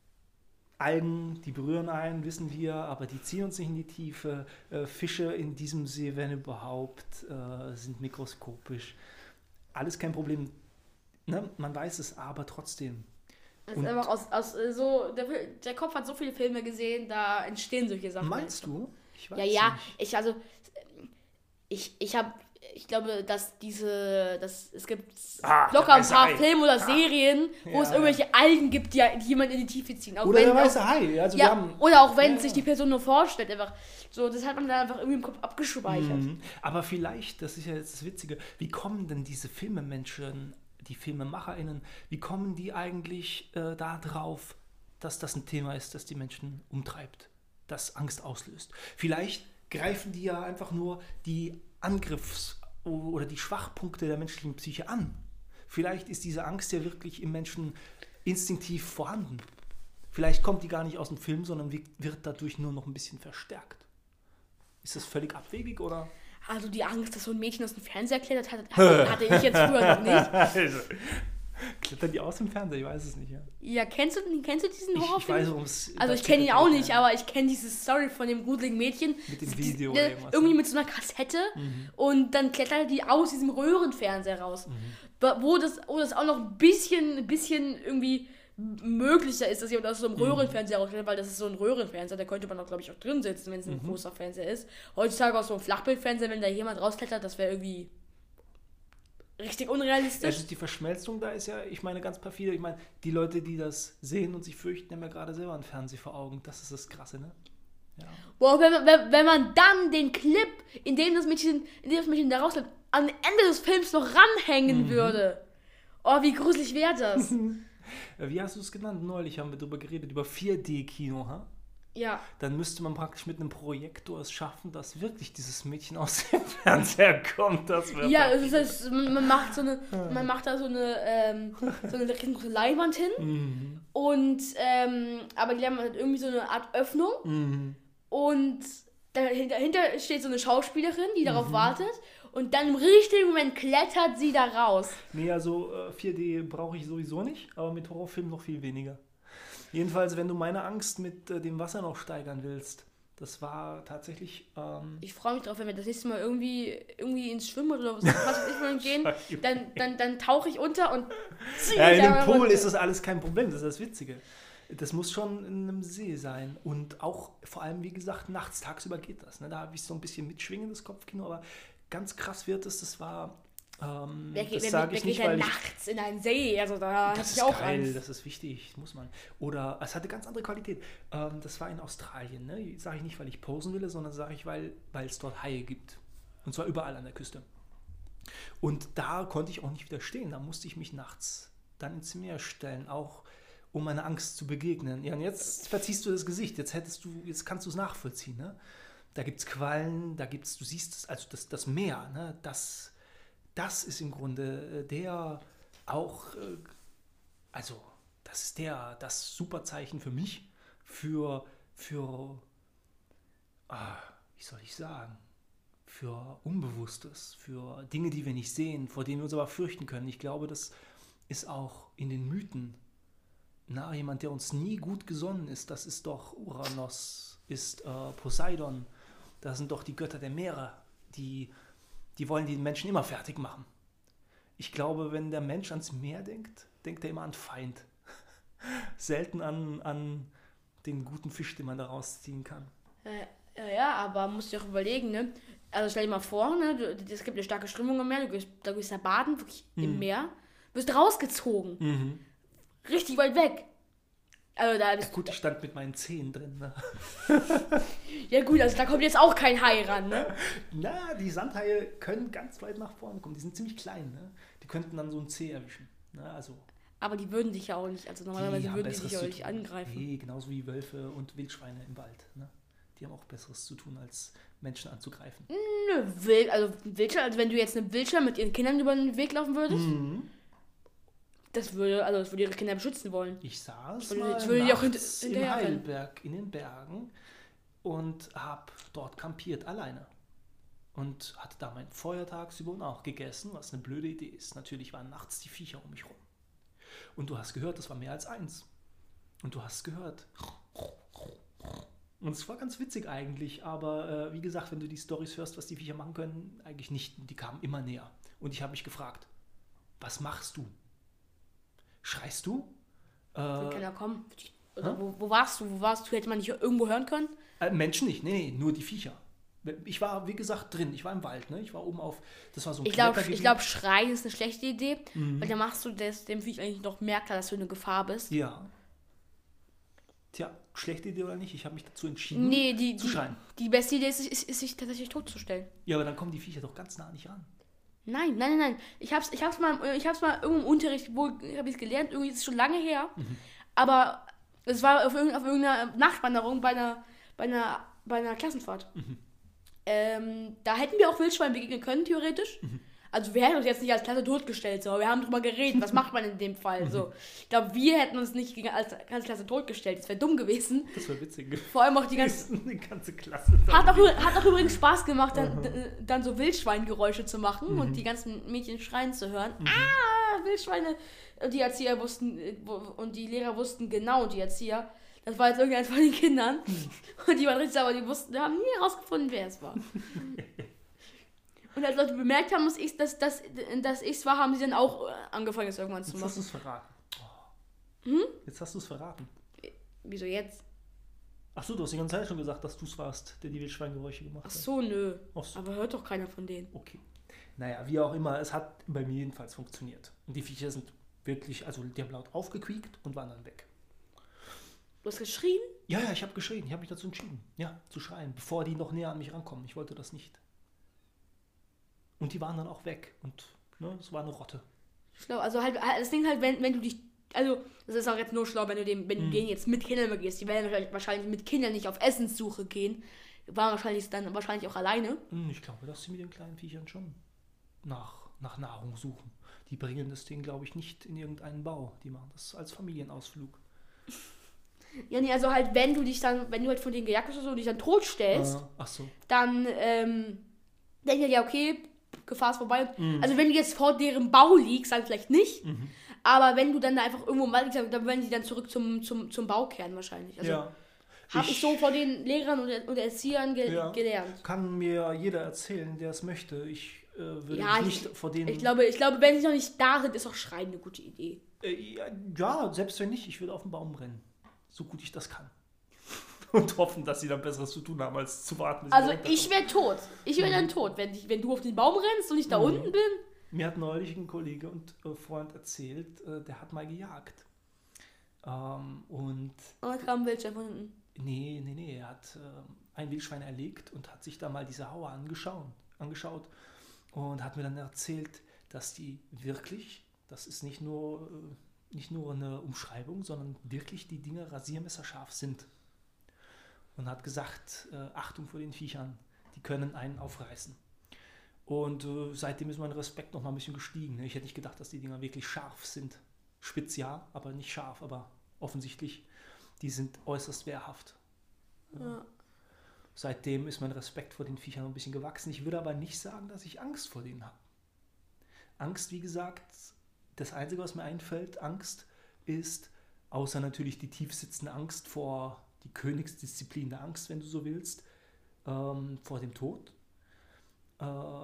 Algen, die berühren einen, wissen wir, aber die ziehen uns nicht in die Tiefe. Äh, Fische in diesem See, wenn überhaupt, äh, sind mikroskopisch. Alles kein Problem. Ne? Man weiß es, aber trotzdem. Das Und- ist einfach aus, aus äh, so, der, der Kopf hat so viele Filme gesehen, da entstehen solche Sachen. Meinst du? Ich weiß Ja, ja, nicht. ich, also, ich, ich habe, ich glaube, dass diese, dass es gibt Ah, locker der ein weiße paar Hai. Filme oder Serien, wo Ja, es irgendwelche Algen gibt, die, die jemand in die Tiefe ziehen. Auch Oder wenn, der auch, weiße Hai. Also wir ja, haben, oder auch wenn Ja, sich ja. die Person nur vorstellt, einfach so, das hat man dann einfach irgendwie im Kopf abgespeichert. Mhm. Aber vielleicht, das ist ja jetzt das Witzige, wie kommen denn diese Filmemenschen, die FilmemacherInnen, wie kommen die eigentlich äh, da drauf, dass das ein Thema ist, das die Menschen umtreibt, das Angst auslöst? Vielleicht greifen die ja einfach nur die Angriffs- oder die Schwachpunkte der menschlichen Psyche an. Vielleicht ist diese Angst ja wirklich im Menschen instinktiv vorhanden. Vielleicht kommt die gar nicht aus dem Film, sondern wird wird dadurch nur noch ein bisschen verstärkt. Ist das völlig abwegig oder? Also die Angst, dass so ein Mädchen aus dem Fernseher klettert, hatte, hatte, hatte ich jetzt früher noch nicht. Also, klettern die aus dem Fernseher? Ich weiß es nicht. Ja. Ja, kennst du, kennst du diesen Ich, ich Horrorfilm? weiß, worum es Also ich kenne ihn auch nicht, aber ich kenne diese Story von dem gruseligen Mädchen. Mit dem Die- Video die- oder irgendwas, Irgendwie ne? mit so einer Kassette Mhm. und dann klettert die aus diesem Röhrenfernseher raus. Ba- Wo, das, wo das auch noch ein bisschen, ein bisschen irgendwie möglicher ist, dass jemand aus so einem Mhm. Röhrenfernseher rausklettert, weil das ist so ein Röhrenfernseher, da könnte man auch, glaube ich, auch drin sitzen, wenn es ein Mhm. großer Fernseher ist. Heutzutage aus so einem Flachbildfernseher, wenn da jemand rausklettert, das wäre irgendwie richtig unrealistisch. Also die Verschmelzung da ist ja, ich meine, ganz perfide. Ich meine, die Leute, die das sehen und sich fürchten, haben ja gerade selber einen Fernseher vor Augen. Das ist das Krasse, ne? Ja. Boah, wenn, wenn, wenn man dann den Clip, in dem das Mädchen, in dem das Mädchen da rausläuft, am Ende des Films noch ranhängen mhm. würde. Oh, wie gruselig wäre das? Wie hast du es genannt? Neulich haben wir darüber geredet, über vier D-Kino, ha? Ja. Dann müsste man praktisch mit einem Projektor es schaffen, dass wirklich dieses Mädchen aus dem Fernseher kommt. Das ja, das heißt, man macht so eine, man macht da so eine, ähm, so eine große Leinwand hin mhm. und ähm, aber die haben halt irgendwie so eine Art Öffnung mhm. und dahinter steht so eine Schauspielerin, die darauf mhm. wartet. Und dann im richtigen Moment klettert sie da raus. Nee, also äh, vier D brauche ich sowieso nicht, aber mit Horrorfilmen noch viel weniger. Jedenfalls, wenn du meine Angst mit äh, dem Wasser noch steigern willst, das war tatsächlich... Ähm ich freue mich drauf, wenn wir das nächste Mal irgendwie, irgendwie ins Schwimmen oder was, was ich will gehen, dann, dann, dann tauche ich unter und ziehe ja, in dem Pool ist das alles kein Problem, das ist das Witzige. Das muss schon in einem See sein und auch vor allem, wie gesagt, nachts, tagsüber geht das. Ne? Da habe ich so ein bisschen mitschwingendes Kopfkino, aber ganz krass wird es, das war, ähm, wer geht, das sage ich nicht, weil ich... nachts in einen See, also da das ist ich auch geil, Angst. Das ist wichtig, muss man. Oder es hatte ganz andere Qualität. Ähm, das war in Australien, ne? Sage ich nicht, weil ich posen will, sondern sage ich, weil es dort Haie gibt. Und zwar überall an der Küste. Und da konnte ich auch nicht widerstehen, da musste ich mich nachts dann ins Meer stellen, auch um meiner Angst zu begegnen. Ja, und jetzt verziehst du das Gesicht, jetzt hättest du, jetzt kannst du es nachvollziehen, ne? Da gibt es Quallen, da gibt's, du siehst es, also das, das Meer, ne, das, das ist im Grunde der auch, also das ist der, das Superzeichen für mich, für, für, ah, wie soll ich sagen, für Unbewusstes, für Dinge, die wir nicht sehen, vor denen wir uns aber fürchten können. Ich glaube, das ist auch in den Mythen, na, jemand, der uns nie gut gesonnen ist, das ist doch Uranus, ist äh, Poseidon. Das sind doch die Götter der Meere, die, die wollen die Menschen immer fertig machen. Ich glaube, wenn der Mensch ans Meer denkt, denkt er immer an Feind. Selten an, an den guten Fisch, den man da rausziehen kann. Ja, ja, aber musst du dir auch überlegen, ne? Also stell dir mal vor, ne? Es gibt eine starke Strömung im Meer, du gehst, da gehst da baden, wirklich mhm. im Meer, wirst rausgezogen. Mhm. Richtig weit weg. Also da ja, gut, ich stand mit meinen Zehen drin. Ne? Ja gut, also da kommt jetzt auch kein Hai ran, ne? Na, die Sandhaie können ganz weit nach vorne kommen. Die sind ziemlich klein, ne? Die könnten dann so einen Zeh erwischen. Ne? Also, aber die würden dich ja auch nicht, also normalerweise die würden die dich auch nicht angreifen. Nee, genauso wie Wölfe und Wildschweine im Wald. Ne? Die haben auch Besseres zu tun, als Menschen anzugreifen. Nö, Wild, also Wildschwein, also wenn du jetzt eine Wildschwein mit ihren Kindern über den Weg laufen würdest, mhm. das würde, also das würde ihre Kinder beschützen wollen. Ich saß ich würde, mal ich würde die auch hint- in Heidelberg in den Bergen und habe dort kampiert, alleine. Und hatte da meinen Feuer tagsüber und auch gegessen, was eine blöde Idee ist. Natürlich waren nachts die Viecher um mich rum. Und du hast gehört, das war mehr als eins. Und du hast gehört. Und es war ganz witzig eigentlich, aber äh, wie gesagt, wenn du die Storys hörst, was die Viecher machen können, eigentlich nicht. Die kamen immer näher. Und ich habe mich gefragt, was machst du? Schreist du? Äh, kann ja kommen. Oder wo, wo warst du? Wo warst du? Hätte man nicht irgendwo hören können? Äh, Menschen nicht, nee, nee, nur die Viecher. Ich war, wie gesagt, drin. Ich war im Wald, ne? Ich war oben auf, das war so ein Ich glaube, ich glaub, Schreien ist eine schlechte Idee, mhm. weil dann machst du das, dem Viech eigentlich noch mehr klar, dass du eine Gefahr bist. Ja. Tja, schlechte Idee oder nicht? Ich habe mich dazu entschieden, nee, die, zu die, schreien. Die beste Idee ist, ist, ist, sich tatsächlich totzustellen. Ja, aber dann kommen die Viecher doch ganz nah nicht ran. Nein, nein, nein, nein. Ich hab's, ich hab's mal, ich hab's mal irgendwo im Unterricht, wo habe ich es gelernt, irgendwie ist es schon lange her. Mhm. Aber es war auf, irgendeiner, auf irgendeiner Nachtwanderung bei einer, bei einer, bei einer Klassenfahrt. Mhm. Ähm, da hätten wir auch Wildschweinen begegnen können, theoretisch. Mhm. Also wir hätten uns jetzt nicht als Klasse totgestellt, so. Wir haben drüber geredet, was macht man in dem Fall, so. Ich glaube, wir hätten uns nicht als, als Klasse totgestellt, das wäre dumm gewesen. Das wäre witzig. Vor allem auch die ganze, die ganze Klasse. Hat auch, hat auch übrigens Spaß gemacht, dann, d- dann so Wildschweingeräusche zu machen mhm. und die ganzen Mädchen schreien zu hören. Mhm. Ah, Wildschweine. Und die Erzieher wussten, und die Lehrer wussten genau, und die Erzieher, das war jetzt irgendeins von den Kindern. Mhm. Und die waren richtig sauer, die wussten, die haben nie herausgefunden, wer es war. Und als Leute bemerkt haben, dass ich dass, dass, dass es war, haben sie dann auch angefangen, es irgendwann zu machen. Jetzt hast du es verraten. Oh. Hm? Jetzt hast du es verraten. Wieso jetzt? Ach so, du hast die ganze Zeit schon gesagt, dass du es warst, der die Wildschweingeräusche gemacht hat. Ach so, nö. Ach so. Aber hört doch keiner von denen. Okay. Naja, wie auch immer, es hat bei mir jedenfalls funktioniert. Und die Viecher sind wirklich, also die haben laut aufgequiekt und waren dann weg. Du hast geschrien? Ja, ja, ich habe geschrien. Ich habe mich dazu entschieden, ja, zu schreien, bevor die noch näher an mich rankommen. Ich wollte das nicht. Und die waren dann auch weg. Und ne, es war eine Rotte. Schlau. Also halt, das Ding halt, wenn, wenn du dich, also das ist auch jetzt nur schlau, wenn du dem, wenn du Mhm. denen jetzt mit Kindern begehst. Die werden wahrscheinlich, wahrscheinlich mit Kindern nicht auf Essenssuche gehen. Waren wahrscheinlich dann wahrscheinlich auch alleine. Hm, Ich glaube, dass sie mit den kleinen Viechern schon nach, nach Nahrung suchen. Die bringen das Ding, glaube ich, nicht in irgendeinen Bau. Die machen das als Familienausflug. Ja, nee, also halt, wenn du dich dann, wenn du halt von denen gejagt wirst oder so, dich dann totstellst, Äh, ach so. dann ähm, denken die ja, okay, Gefahr ist vorbei. Mhm. Also wenn du jetzt vor deren Bau liegst, dann vielleicht nicht. Mhm. Aber wenn du dann da einfach irgendwo im Wald liegst, dann werden die dann zurück zum, zum, zum Bau kehren wahrscheinlich. Also ja. habe ich so vor den Lehrern und, und Erziehern ge Ja. gelernt. Kann mir jeder erzählen, der es möchte. Ich äh, würde Ja, mich ich- nicht vor denen... Ich glaube, ich glaube, wenn sie noch nicht da sind, ist auch Schreien eine gute Idee. Äh, ja, ja, selbst wenn nicht, ich würde auf den Baum rennen. So gut ich das kann. Und hoffen, dass sie dann Besseres zu tun haben, als zu warten, bis sie Also runterkommen. ich wäre tot. Ich wäre dann tot, wenn, ich, wenn du auf den Baum rennst und ich da Mhm. unten bin. Mir hat neulich ein Kollege und äh, Freund erzählt, äh, der hat mal gejagt. Ähm, und Und dann kam welcher von unten. nee, nee, nee, er hat ähm, ein Wildschwein erlegt und hat sich da mal diese Haue angeschaut, angeschaut und hat mir dann erzählt, dass die wirklich, das ist nicht nur, äh, nicht nur eine Umschreibung, sondern wirklich die Dinger rasiermesserscharf sind. Und hat gesagt, äh, Achtung vor den Viechern, die können einen aufreißen. Und äh, seitdem ist mein Respekt noch mal ein bisschen gestiegen. Ne? Ich hätte nicht gedacht, dass die Dinger wirklich scharf sind. Spitz ja, aber nicht scharf, aber offensichtlich, die sind äußerst wehrhaft. Ja. Seitdem ist mein Respekt vor den Viechern ein bisschen gewachsen. Ich würde aber nicht sagen, dass ich Angst vor denen habe. Angst, wie gesagt, das Einzige, was mir einfällt, Angst ist, außer natürlich die tiefsitzende Angst vor, die Königsdisziplin der Angst, wenn du so willst, ähm, vor dem Tod. Äh,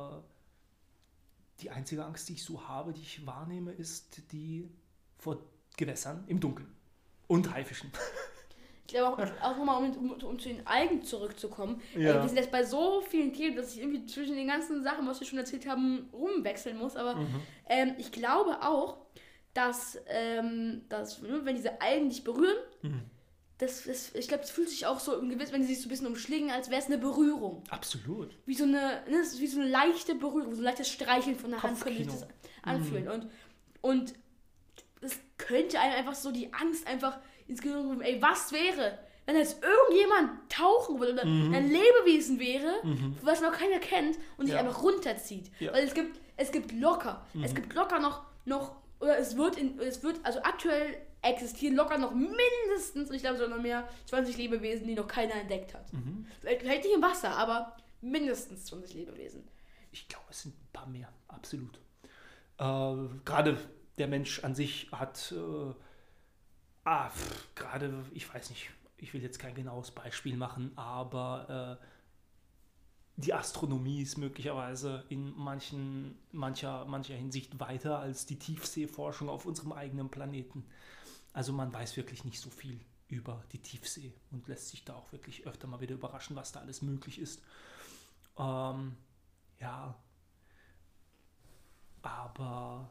die einzige Angst, die ich so habe, die ich wahrnehme, ist die vor Gewässern im Dunkeln. Und Haifischen. Ich glaube auch, auch nochmal, um, um, um zu den Algen zurückzukommen. Ja. Äh, wir sind jetzt bei so vielen Themen, dass ich irgendwie zwischen den ganzen Sachen, was wir schon erzählt haben, rumwechseln muss. Aber Mhm. ähm, ich glaube auch, dass, ähm, dass ne, wenn diese Algen dich berühren, Mhm. das, das, ich glaube, es fühlt sich auch so im Gewiss, wenn sie sich so ein bisschen umschlingen, als wäre es eine Berührung. Absolut. Wie so eine, ne, es ist wie so eine leichte Berührung, so ein leichtes Streicheln von der Hand könnte sich das Kopfkino. anfühlen. Und, und es könnte einem einfach so die Angst einfach ins Gehirn rufen, ey, was wäre, wenn jetzt irgendjemand tauchen würde oder Mhm. ein Lebewesen wäre, Mhm. was noch keiner kennt und sich Ja. einfach runterzieht. Ja. Weil es gibt, es gibt locker, Mhm. es gibt locker noch, noch oder es wird, in, es wird, also aktuell existieren locker noch mindestens, ich glaube sogar noch mehr, zwanzig Lebewesen, die noch keiner entdeckt hat. Mhm. Vielleicht nicht im Wasser, aber mindestens zwanzig Lebewesen. Ich glaube, es sind ein paar mehr, absolut. Äh, gerade der Mensch an sich hat, äh, ah, pff, gerade, ich weiß nicht, ich will jetzt kein genaues Beispiel machen, aber äh, die Astronomie ist möglicherweise in manchen, mancher, mancher Hinsicht weiter als die Tiefseeforschung auf unserem eigenen Planeten. Also man weiß wirklich nicht so viel über die Tiefsee und lässt sich da auch wirklich öfter mal wieder überraschen, was da alles möglich ist. Ähm, ja, aber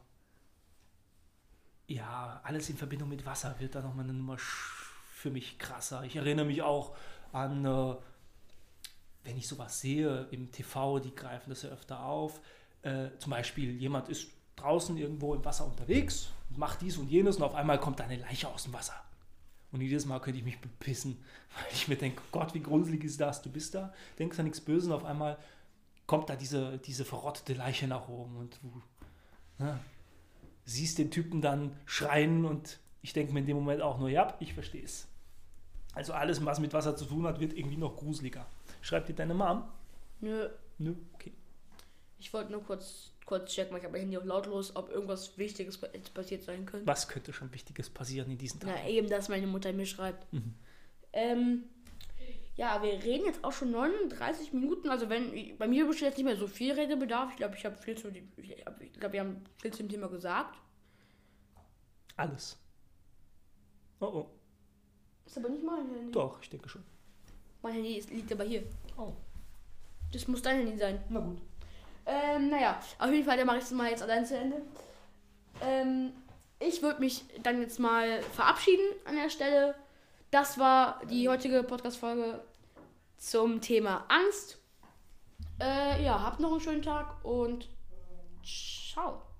ja, alles in Verbindung mit Wasser wird da nochmal eine Nummer sch- für mich krasser. Ich erinnere mich auch an, äh, wenn ich sowas sehe im T V, die greifen das ja öfter auf. Äh, zum Beispiel, jemand ist draußen irgendwo im Wasser unterwegs, macht dies und jenes und auf einmal kommt da eine Leiche aus dem Wasser. Und jedes Mal könnte ich mich bepissen, weil ich mir denke, Gott, wie gruselig ist das? Du bist da, denkst an nichts Böses und auf einmal kommt da diese, diese verrottete Leiche nach oben und du ne, siehst den Typen dann schreien und ich denke mir in dem Moment auch nur, ja, ich verstehe es. Also alles, was mit Wasser zu tun hat, wird irgendwie noch gruseliger. Schreibt dir deine Mom? Nö, Nö, okay. ich wollte nur kurz, kurz checken, ich habe mein Handy auch lautlos, ob irgendwas Wichtiges pa- passiert sein könnte. Was könnte schon Wichtiges passieren in diesen Tagen? Na, eben, dass meine Mutter mir schreibt. Mhm. Ähm, ja, wir reden jetzt auch schon neununddreißig Minuten. Also wenn bei mir besteht jetzt nicht mehr so viel Redebedarf. Ich glaube, ich habe viel zu dem, ich hab- ich glaube, wir haben viel zu dem Thema gesagt. Alles. Oh oh. Ist aber nicht mein Handy. Doch, ich denke schon. Mein Handy ist, liegt aber hier. Oh, Das muss dein Handy sein. na gut. Ähm, naja, auf jeden Fall, der mache ich es mal jetzt allein zu Ende. Ähm, ich würde mich dann jetzt mal verabschieden an der Stelle. Das war die heutige Podcast-Folge zum Thema Angst. Äh, ja, habt noch einen schönen Tag und ciao.